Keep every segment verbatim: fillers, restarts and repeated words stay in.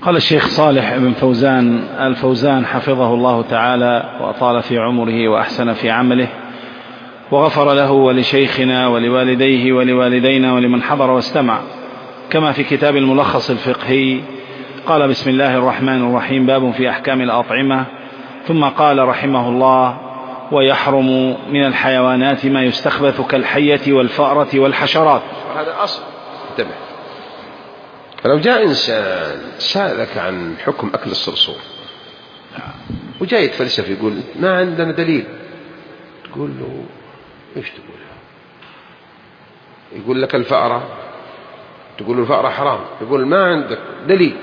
قال الشيخ صالح بن فوزان الفوزان حفظه الله تعالى وأطال في عمره وأحسن في عمله وغفر له ولشيخنا ولوالديه ولوالدينا ولمن حضر واستمع، كما في كتاب الملخص الفقهي قال: بسم الله الرحمن الرحيم، باب في أحكام الأطعمة. ثم قال رحمه الله: ويحرم من الحيوانات ما يستخبث كالحية والفأرة والحشرات. هذا أصل، انتبه. فلو جاء إنسان سألك عن حكم أكل الصرصور وجاي يتفلسف يقول ما عندنا دليل، تقول له إيش تقول؟ يقول لك الفأرة، تقول له الفأرة حرام، يقول ما عندك دليل.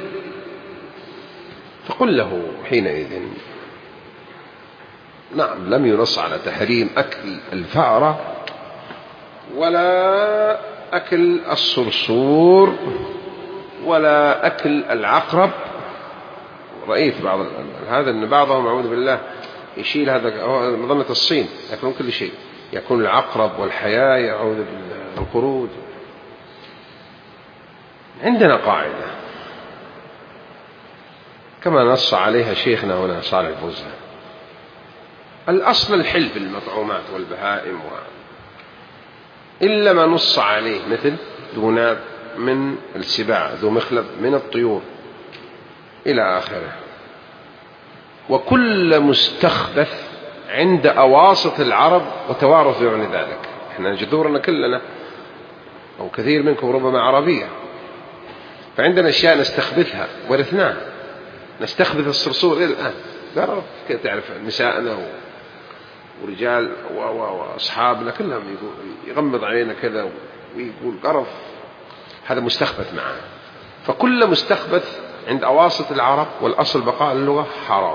فقل له حينئذ: نعم، لم ينص على تحريم أكل الفأرة ولا أكل الصرصور ولا أكل العقرب. رأيت بعض هذا أن بعضهم أعوذ بالله يشيل هذا مظلة الصين، يأكلون كل شيء، يكون العقرب والحياة، يعوذ بالله، القرود. عندنا قاعدة كما نص عليها شيخنا هنا صالح الفوزان: الأصل الحل في المطعومات والبهائم، إلا ما نص عليه مثل ذو ناب من السباع، ذو مخلب من الطيور إلى آخره. وكل مستخبث عند أواسط العرب وتوارث عن ذلك. احنا جذورنا كلنا أو كثير منكم ربما عربية، فعندنا أشياء نستخبثها ورثناها. نستخبث الصرصور إلى الآن، تعرف كيف تعرف نساءنا ورجال وأصحابنا كلهم يغمض علينا كذا ويقول قرف، هذا مستخبث معه. فكل مستخبث عند أواسط العرب والأصل بقاء اللغة حرام.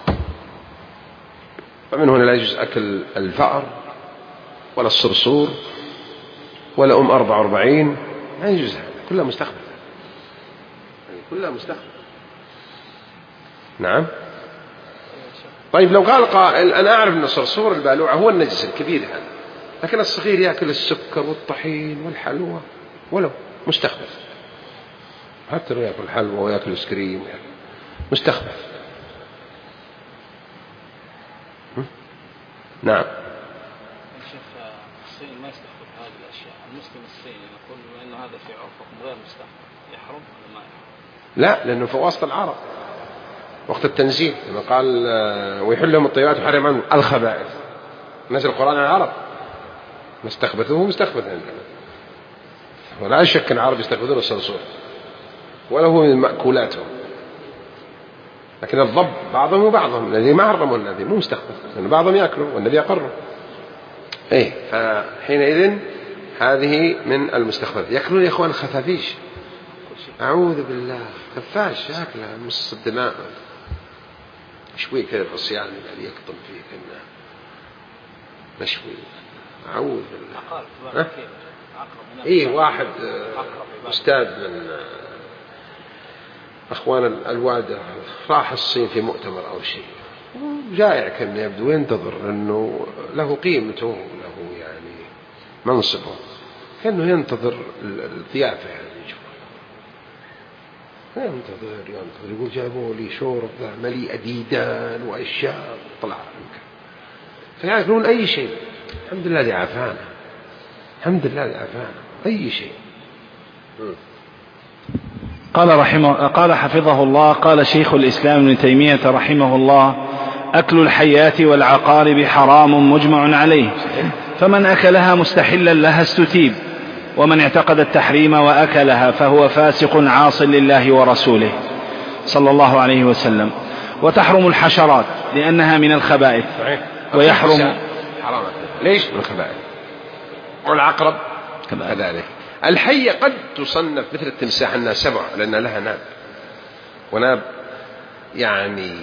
فمن هنا لا يجوز أكل الفأر ولا الصرصور ولا أم أربعة وأربعين، لا يجوز، هذا كلها مستخبث، كلها مستخبث. نعم. طيب لو قال قائل: أنا أعرف أن الصرصور البالوعة هو النجس الكبير هذا، لكن الصغير يأكل السكر والطحين والحلوى ولو مستخبث، حتى لو يأكل حلوى ويأكل سكريم مستخبث. نعم. الشيخ الصين ما يستخبث هذه الأشياء، المسلم الصيني يقول إنه هذا في عرفكم غير مستخبث، يحرم ولا ما يحرم؟ لا، لأنه في وسط العرب وقت التنزيل لما قال: ويحل لهم الطيبات ويحرم عنهم الخبائث. نزل القرآن على العرب، ما استخبثوه مستخبث عندنا، ولا شك أن العرب يستخبثون الصرصور ولا هو من مأكولاتهم، لكن الضب بعضهم وبعضهم الذي ما حرموا الذي مو مستخبث، لأن بعضهم يأكلوا والنبي أقروا. إيه، فحينئذ هذه من المستخبث. يأكلون يا إخوان خفافيش، أعوذ بالله، خفاش يأكلها مص الدماء، مشوي كذا في الصيام اللي يقطن فيه كنا مشوي، أعوذ بالله. إيه، واحد أستاذ من أخوان الوادة راح الصين في مؤتمر أو شيء، جائع كان يبدو، ينتظر أنه له قيمته وله يعني منصبه، كأنه ينتظر الضيافة يعني. ينتظر ينتظر يقول: جابوا لي شوربة مليئة ديدان وأشياء، طلع منك فيأكلون أي شيء. الحمد لله اللي عافانا، الحمد لله اللي عافانا، أي شيء. قال رحمه قال حفظه الله: قال شيخ الإسلام ابن تيمية رحمه الله: أكل الحيات والعقارب حرام مجمع عليه، فمن أكلها مستحلا لها استتيب، ومن اعتقد التحريم وأكلها فهو فاسق عاص لله ورسوله صلى الله عليه وسلم. وتحرم الحشرات لأنها من الخبائث، ويحرم حرام. ليش من الخبائث؟ والعقرب كذلك. الحية قد تصنف مثل التمساح أنها سبع لأن لها ناب، وناب يعني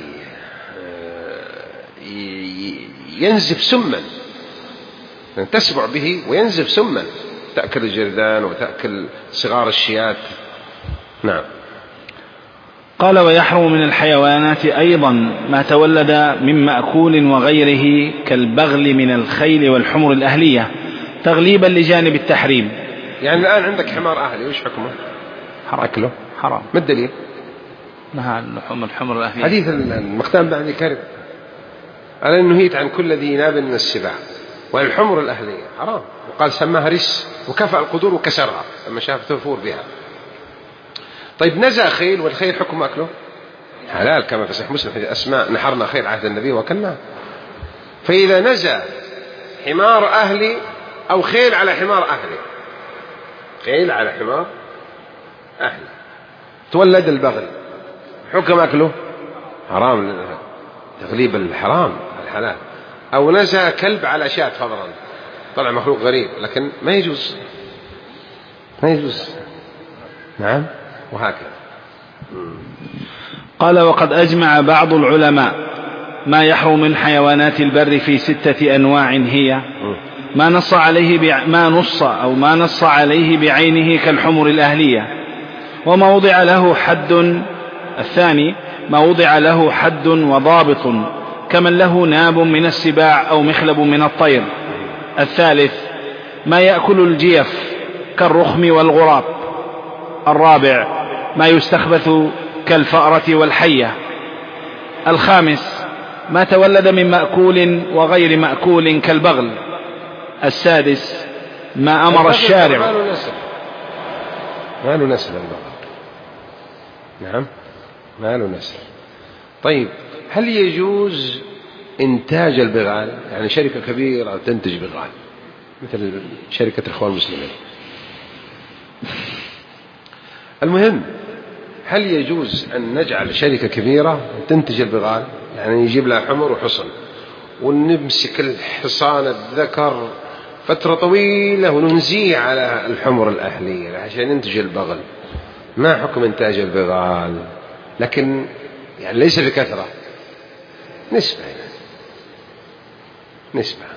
ينزف سما، تسبع به وينزف سما، تأكل الجرذان وتأكل صغار الشيات. نعم. قال: ويحرم من الحيوانات أيضا ما تولد من مأكول وغيره كالبغل من الخيل والحمر الأهلية، تغليبا لجانب التحريم. يعني الآن عندك حمار أهلي، وش حكمه؟ حرام. أكله حرام. ما الدليل؟ نهى اللحوم الحمر الأهلية. حديث المختام بعد كرب على أنه نهيت عن كل ذي ناب من السباع، والحمر الأهلية حرام، وقال سماها رس، وكفأ القدور وكسرها لما شاف تفور بها. طيب نزع خيل، والخيل حكم أكله حلال كما في صحيح مسلم حديث أسماء نحرنا خيل عهد النبي وكلناه. فإذا نزع حمار أهلي أو خيل على حمار أهلي، خيل على حمار أهلي تولد البغل، حكم أكله حرام، تغليب الحرام الحلال. أو نزع كلب على شاة فضلا، طلع مخلوق غريب لكن ما يجوز، ما يجوز. نعم وهكذا. قال وقد أجمع بعض العلماء ما يحرم من حيوانات البر في ستة أنواع هي ما نص عليه بع... ما نص أو ما نص عليه بعينه كالحمر الأهلية، وما وضع له حد. الثاني ما وضع له حد وضابط كمن له ناب من السباع أو مخلب من الطير. الثالث ما يأكل الجيف كالرخم والغراب. الرابع ما يستخبث كالفأرة والحية. الخامس ما تولد من مأكول وغير مأكول كالبغل. السادس ما أمر الشارع. ما له نسل، ما له نسل البغل. نعم ما له نسل. طيب هل يجوز إنتاج البغال؟ يعني شركة كبيرة تنتج بغال مثل شركة الإخوان المسلمين، المهم هل يجوز أن نجعل شركة كبيرة تنتج البغال، يعني يجيب لها حمر وحصن ونمسك الحصان الذكر فترة طويلة وننزيه على الحمر الأهلية عشان ينتج البغل؟ ما حكم إنتاج البغال؟ لكن يعني ليس بكثرة، نسبة يعني. نسبة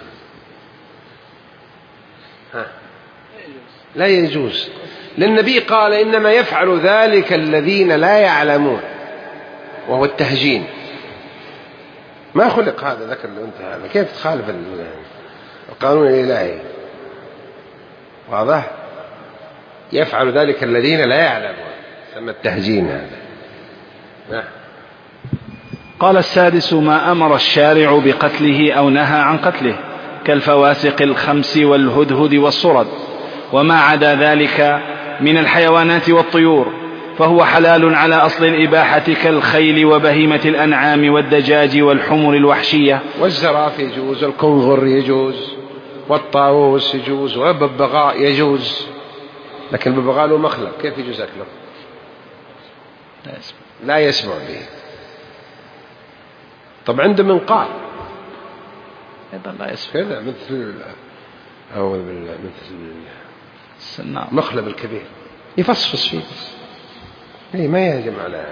ها. لا يجوز، لأن النبي قال إنما يفعل ذلك الذين لا يعلمون، وهو التهجين. ما خلق هذا ذكر الأنثى، هذا كيف تخالف القانون الإلهي؟ واضح؟ يفعل ذلك الذين لا يعلمون، ثم التهجين هذا. نعم. قال السادس ما أمر الشارع بقتله أو نهى عن قتله كالفواسق الخمس والهدهد والصرد، وما عدا ذلك من الحيوانات والطيور فهو حلال على أصل الإباحة كالخيل وبهيمة الأنعام والدجاج والحمر الوحشية. والزراف يجوز، الكنغر يجوز، والطاووس يجوز، والببغاء يجوز، لكن الببغاء له مخلب، كيف يجوز أكله؟ لا يسمع, لا يسمع به. طب عنده منقار أيضا لا يسمع كذا مثل أو مثل السنار مخلب الكبير يفصفص فيه بس، اي ما يهجم على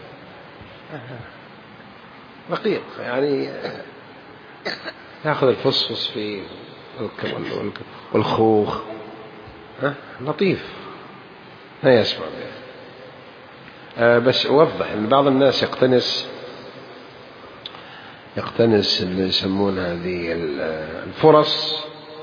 رقيق، يعني ياخذ الفصفص فيه والخوخ، ها لطيف ما يسمع به. آه بس أوضح أن بعض الناس يقتنس يقتنس اللي يسمون هذه الفرص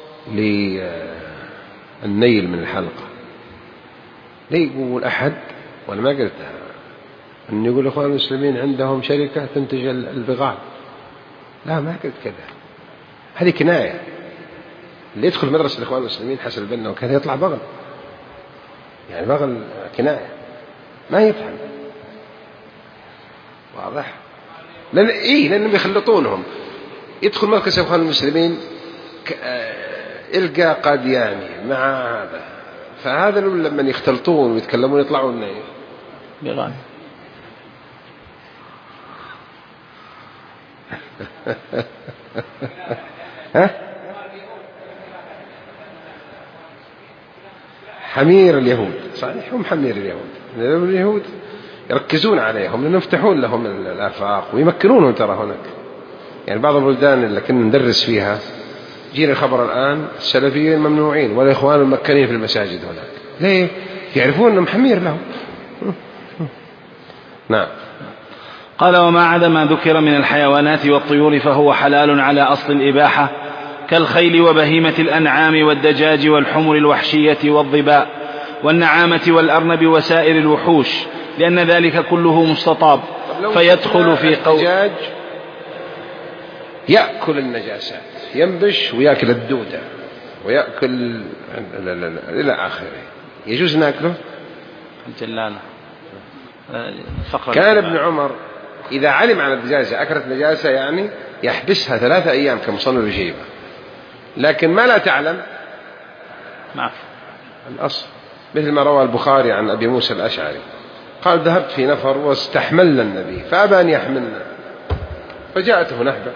للنيل من الحلقة. ليه يقول أحد، وأنا ما قلتها، أن يقول الإخوان المسلمين عندهم شركة تنتج البغال. لا ما قلت كذا، هذه كناية. اللي يدخل مدرسة الإخوان المسلمين حسب البنا وكذا يطلع بغل، يعني بغل كناية ما يفهم. واضح؟ لأن إيه لأنهم يخلطونهم. يدخل مركز الإخوان المسلمين يلقى قادياني مع هذا، فهذا لما يختلطون ويتكلمون يطلعون نايف بغال. ها؟ حمير اليهود صحيح، هم حمير اليهود. اليهود يركزون عليهم لأنهم يفتحون لهم الآفاق ويمكنونهم ترى هناك. يعني بعض البلدان اللي كنا ندرس فيها جينا الخبر الآن السلفيين ممنوعين والإخوان المكنين في المساجد هناك. ليه؟ يعرفون أنهم حمير لهم. نعم. قال وما عدا ما ذكر من الحيوانات والطيور فهو حلال على أصل الإباحة كالخيل وبهيمة الأنعام والدجاج والحمر الوحشية والظباء والنعامة والأرنب وسائر الوحوش، لأن ذلك كله مستطاب فيدخل في قول الدجاج يأكل النجاسات، ينبش ويأكل الدودة ويأكل إلى آخره، يجوز ناكله؟ الجلالة. كان ابن عمر إذا علم عن الدجاجة أكلت نجاسة يعني يحبسها ثلاثة أيام كمصنف الجيبة، لكن ما لا تعلم نعم الأصل، مثل ما روى البخاري عن أبي موسى الأشعري قال ذهبت في نفر واستحملنا النبي فأبى أن يحملنا فجاءته نهبة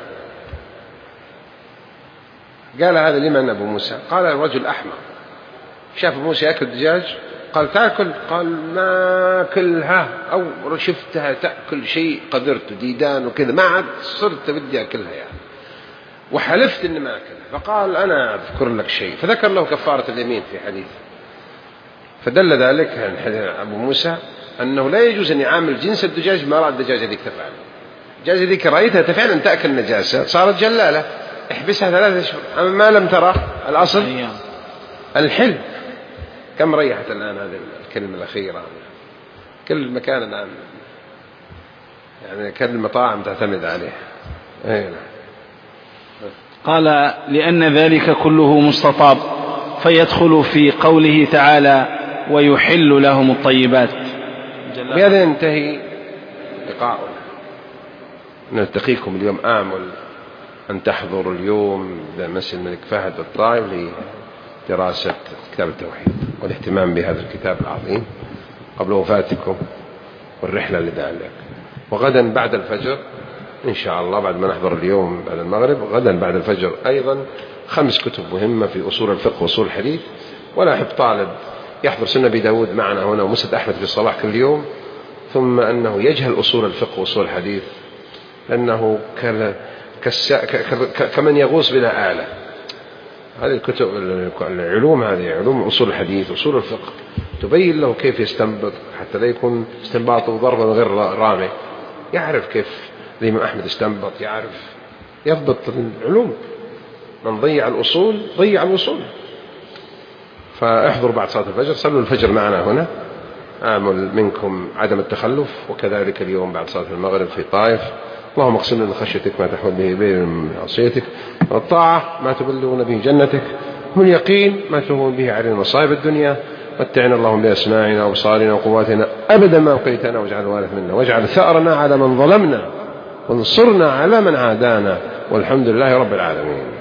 قال هذا لمن أبو موسى؟ قال الرجل أحمق شاف أبو موسى يأكل دجاج قال تأكل؟ قال ما أكلها أو شفتها تأكل شيء قدرت ديدان وكذا ما عاد صرت بدي أكلها يعني وحلفت إني ما أكلها. فقال أنا أذكر لك شيء فذكر له كفارة اليمين في حديث، فدل ذلك أبو موسى أنه لا يجوز أن يعامل جنس الدجاج ما رأى الدجاجة ذيك تفعل. الدجاجة ذيك رأيتها تفعل أن تأكل نجاسة صارت جلالة احبسها ثلاثة أشهر، أما ما لم ترى الأصل الحل. كم ريحت الآن هذه الكلمة الأخيرة؟ كل مكان الآن يعني كل المطاعم تعتمد عليه. أيه. قال لأن ذلك كله مستطاب فيدخل في قوله تعالى ويحل لهم الطيبات. بهذا ينتهي لقاؤنا، نلتقيكم اليوم. آمل أن تحضروا اليوم مسجد الملك فهد الطائف لدراسة كتاب التوحيد والاهتمام بهذا الكتاب العظيم قبل وفاتكم والرحلة لذلك. وغدا بعد الفجر إن شاء الله بعد ما نحضر اليوم بعد المغرب، غدا بعد الفجر أيضا خمس كتب مهمة في أصول الفقه وأصول الحديث. ولا أحب طالب يحضر سنة أبي داود معنا هنا ومسند أحمد في الصباح كل يوم ثم أنه يجهل أصول الفقه وأصول الحديث، لأنه كمن يغوص بلا آلة. هذه الكتب العلوم، هذه علوم أصول الحديث وأصول الفقه تبين له كيف يستنبط حتى لا يكون استنباطه ضربا غير رامي، يعرف كيف الإمام أحمد استنبط، يعرف يضبط العلوم. من ضيع الأصول ضيع الوصول. فاحضروا بعد صلاة الفجر، صلوا الفجر معنا هنا. آمل منكم عدم التخلف، وكذلك اليوم بعد صلاة المغرب في طائف. اللهم اقسم لنا خشيتك ما تحول به بين معصيتك، والطاعة ما تبلغنا به جنتك، واليقين ما تهون به علينا مصائب الدنيا. متعنا اللهم بأسماعنا وأبصارنا وقواتنا أبدا ما أبقيتنا، واجعل الوارث منا واجعل ثأرنا على من ظلمنا وانصرنا على من عادانا، والحمد لله رب العالمين.